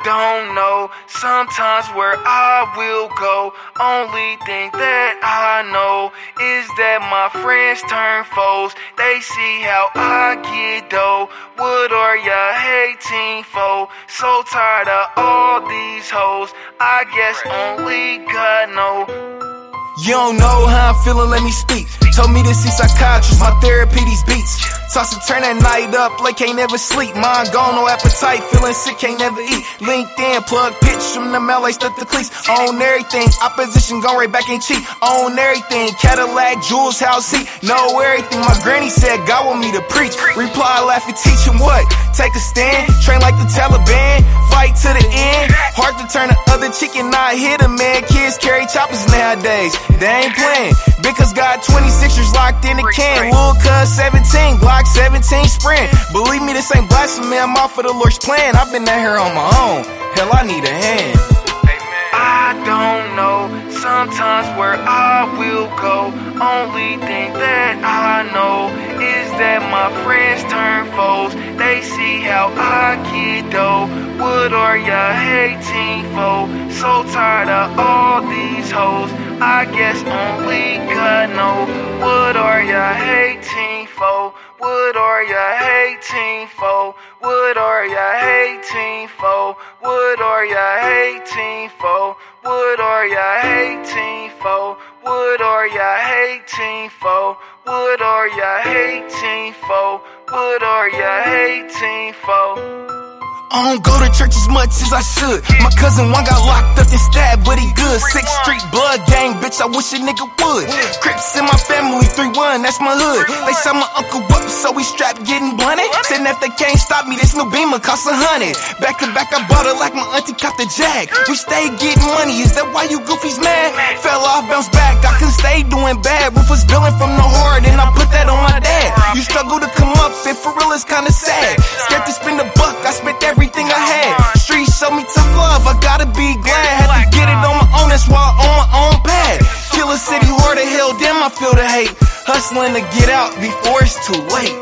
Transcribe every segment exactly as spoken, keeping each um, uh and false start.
don't know sometimes where I will go. Only thing that I know is that my friends turn foes. They see how I get dough. What are ya hating for? So tired of all these hoes. I guess only God know. You don't know how I'm feeling, let me speak. Told me to see psychiatrist, my therapy these beats. Toss and turn that night up like can't never sleep. Mind gone, no appetite, feeling sick, can't never eat. LinkedIn, plug pitch from the L A, stuck the cleats. Own everything, opposition gone right back and cheat. Own everything, Cadillac, jewels, house heat. Know everything, my granny said God want me to preach. Reply, laugh and teach him what? Take a stand, train like the Taliban, fight to the end. Hard to turn the other cheek and not hit a man. Kids carry choppers nowadays, they ain't playing. Because got twenty-sixers locked in the can. Lil' cuz seventeen, Glock seventeen sprint. Believe me, this ain't blasphemy, I'm off of the Lord's plan. I've been out here on my own, hell I need a hand. I don't know sometimes where I will go. Only thing that I know is that my friends turn foes. They see how I get dough. What are ya hating for? So tired of all these hoes. I guess only God know. What are ya hating for? What are ya hating for? What are ya hating for? What are ya hating for? What are ya hating for? What are ya hating for? What are ya hating for? What are ya hating for? I don't go to church as much as I should. My cousin one got locked up and stabbed, but he good. Sixth Street blood gang, bitch, I wish a nigga would. Crips in my family, three one, that's my hood. They saw my uncle up, so we strapped getting blunted. Said if they can't stop me, this new Beamer cost a hundred. Back to back, I bought it like my auntie caught the Jag. We stay getting money, is that why you goofies mad? Fell off, bounced back, I couldn't stay doing bad. Roof was billing from the horde, and I put that on my dad. You struggle to come up, and for real it's kinda sad. Scared to spend a buck, I spent everything I had. Streets show me tough love, I gotta be glad. Had to get it on my own, that's why I'm on my own pad. Killer city, where the hell, damn I feel the hate. Hustling to get out before it's too late.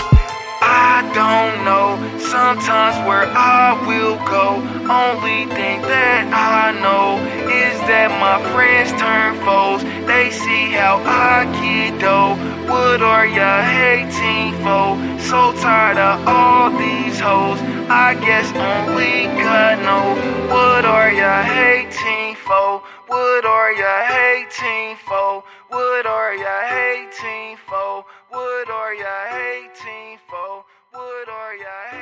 I don't know sometimes where I will go. Only thing that I know is that my friends turn foes. They see how I get dough. What are ya hating for? So tired of all these hoes. I guess only God know. What are ya hating for? What are ya hating for? What are ya hating for? What are ya hating for? What are ya